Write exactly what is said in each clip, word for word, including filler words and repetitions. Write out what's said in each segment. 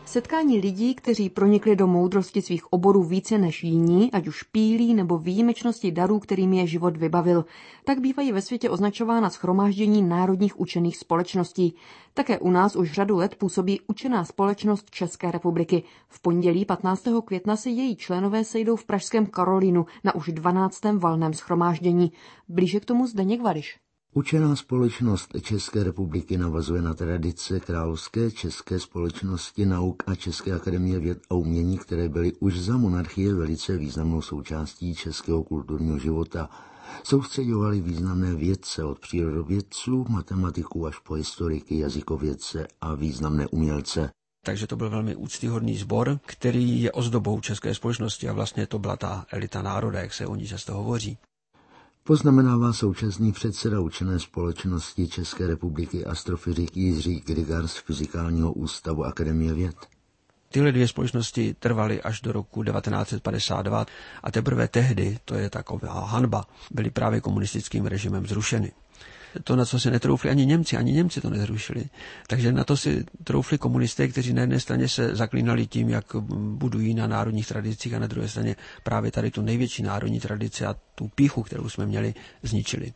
Setkání lidí, kteří pronikli do moudrosti svých oborů více než jiní, ať už pílí nebo výjimečnosti darů, kterými je život vybavil. Tak bývají ve světě označována shromáždění národních učených společností. Také u nás už řadu let působí Učená společnost České republiky. V pondělí patnáctého května se její členové sejdou v pražském Karolinu na už dvanáctém valném shromáždění. Blíže k tomu Zdeněk Variš. Učená společnost České republiky navazuje na tradice Královské české společnosti nauk a České akademie věd a umění, které byly už za monarchie velice významnou součástí českého kulturního života. Soustředovali významné vědce od přírodovědců, matematiků až po historiky, jazykovědce a významné umělce. Takže to byl velmi úctyhodný sbor, který je ozdobou české společnosti a vlastně to byla ta elita národa, jak se o ní často hovoří. Poznamenává současný předseda Učené společnosti České republiky astrofyzik Jiří Grigar z Fyzikálního ústavu Akademie věd. Tyhle dvě společnosti trvaly až do roku devatenáct set padesát dva a teprve tehdy, to je taková hanba, byly právě komunistickým režimem zrušeny. To, na co se netroufli ani Němci, ani Němci to nezrušili. Takže na to si troufli komunisté, kteří na jedné straně se zaklínali tím, jak budují na národních tradicích a na druhé straně právě tady tu největší národní tradici a tu pýchu, kterou jsme měli, zničili.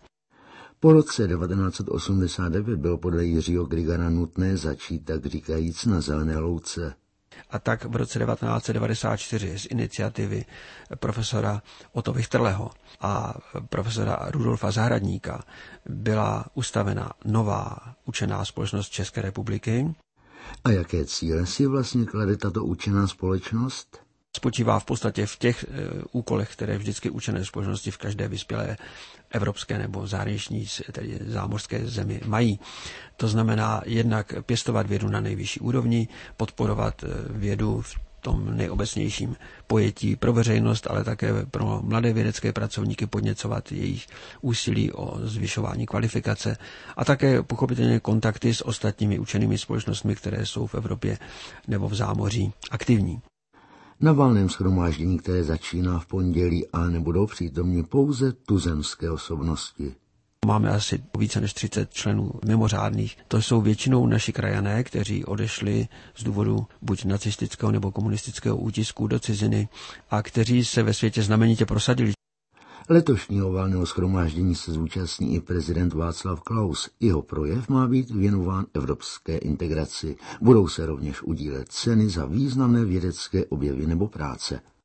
Po roce devatenáct set osmdesát devět bylo podle Jiřího Grigara nutné začít, tak říkajíc, na zelené louce. A tak v roce devatenáct set devadesát čtyři z iniciativy profesora Otto Vichterleho a profesora Rudolfa Zahradníka byla ustavena nová Učená společnost České republiky. A jaké cíle si vlastně klade tato Učená společnost? Spočívá v podstatě v těch e, úkolech, které vždycky učené společnosti v každé vyspělé evropské nebo zahraniční, tedy zámořské zemi mají. To znamená jednak pěstovat vědu na nejvyšší úrovni, podporovat vědu v tom nejobecnějším pojetí pro veřejnost, ale také pro mladé vědecké pracovníky podněcovat jejich úsilí o zvyšování kvalifikace a také pochopitelně kontakty s ostatními učenými společnostmi, které jsou v Evropě nebo v zámoří aktivní. Na valném shromáždění, které začíná v pondělí, ale nebudou přítomni pouze tuzemské osobnosti. Máme asi více než třicet členů mimořádných. To jsou většinou naši krajané, kteří odešli z důvodu buď nacistického nebo komunistického útisku do ciziny a kteří se ve světě znamenitě prosadili. Letošního valného shromáždění se zúčastní i prezident Václav Klaus. Jeho projev má být věnován evropské integraci. Budou se rovněž udílet ceny za významné vědecké objevy nebo práce.